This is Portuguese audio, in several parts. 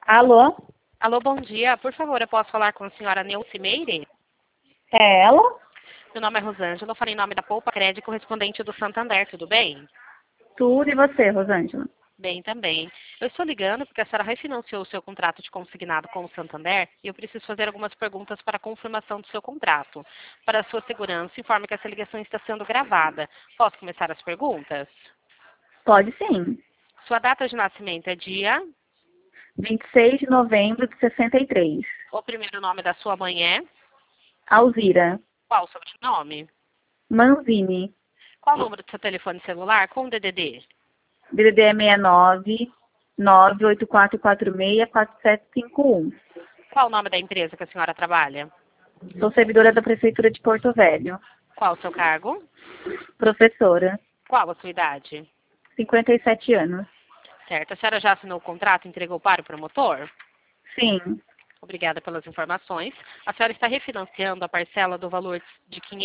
Alô? Alô, bom dia. Por favor, eu posso falar com a senhora Neuci Meire? É ela? Meu nome é Rosângela, eu falei em nome da Poupa Crédito correspondente do Santander, tudo bem? Tudo e você, Rosângela? Bem também. Eu estou ligando porque a senhora refinanciou o seu contrato de consignado com o Santander e eu preciso fazer algumas perguntas para a confirmação do seu contrato. Para a sua segurança, informe que essa ligação está sendo gravada. Posso começar as perguntas? Pode sim. Sua data de nascimento é dia? 26 de novembro de 63. O primeiro nome da sua mãe é? Alzira. Qual o sobrenome? Manzini. Qual o número do seu telefone celular com DDD? DDD é 69 98446 4751. Qual o nome da empresa que a senhora trabalha? Sou servidora da Prefeitura de Porto Velho. Qual o seu cargo? Professora. Qual a sua idade? 57 anos. Certo. A senhora já assinou o contrato e entregou para o promotor? Sim. Obrigada pelas informações. A senhora está refinanciando a parcela do valor de R$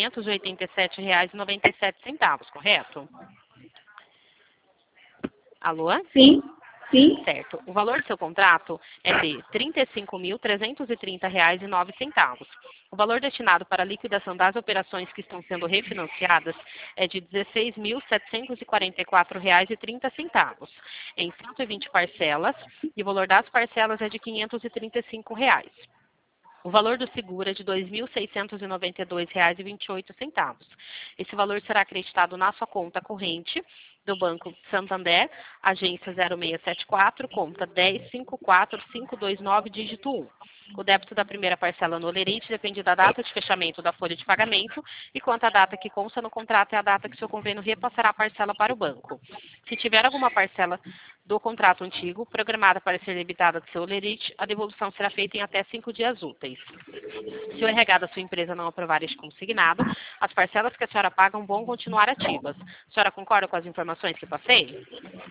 587,97, correto? Alô? Sim. Sim. Certo. O valor do seu contrato é de R$ 35.330,09. O valor destinado para a liquidação das operações que estão sendo refinanciadas é de R$ 16.744,30, em 120 parcelas, e o valor das parcelas é de R$ 535. O valor do seguro é de R$ 2.692,28. Esse valor será acreditado na sua conta corrente do Banco Santander, agência 0674, conta 1054529, dígito 1. O débito da primeira parcela no Olerite depende da data de fechamento da folha de pagamento e quanto à data que consta no contrato é a data que seu convênio repassará a parcela para o banco. Se tiver alguma parcela do contrato antigo programada para ser debitada do seu Olerite, a devolução será feita em até 5 dias úteis. Se o RH da sua empresa não aprovar este consignado, as parcelas que a senhora paga vão continuar ativas. A senhora concorda com as informações que passei?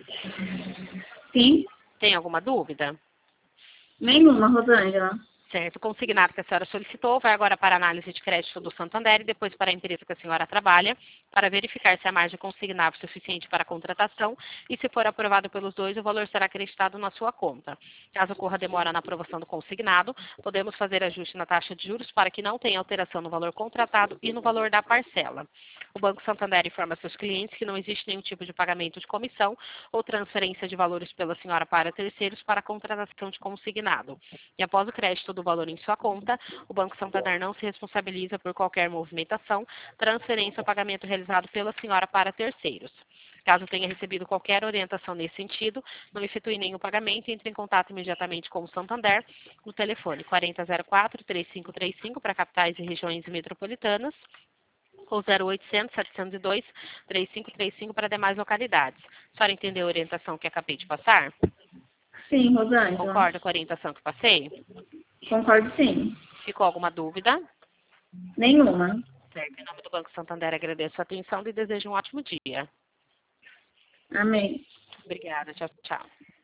Sim. Tem alguma dúvida? Nenhuma, Rosângela. Certo. O consignado que a senhora solicitou vai agora para a análise de crédito do Santander e depois para a empresa que a senhora trabalha, para verificar se a margem consignável é suficiente para a contratação e, se for aprovado pelos dois, o valor será acreditado na sua conta. Caso ocorra demora na aprovação do consignado, podemos fazer ajuste na taxa de juros para que não tenha alteração no valor contratado e no valor da parcela. O Banco Santander informa seus clientes que não existe nenhum tipo de pagamento de comissão ou transferência de valores pela senhora para terceiros para a contratação de consignado. E após o crédito do valor em sua conta, o Banco Santander não se responsabiliza por qualquer movimentação, transferência ou pagamento realizado pela senhora para terceiros. Caso tenha recebido qualquer orientação nesse sentido, não efetue nenhum pagamento e entre em contato imediatamente com o Santander no telefone 4004-3535 para capitais e regiões metropolitanas ou 0800 702 3535 para demais localidades. A senhora entendeu a orientação que acabei de passar? Sim, Rosângela. Concorda com a orientação que passei? Concordo sim. Ficou alguma dúvida? Nenhuma. Certo. Em nome do Banco Santander, agradeço a atenção e desejo um ótimo dia. Amém. Obrigada. Tchau, tchau.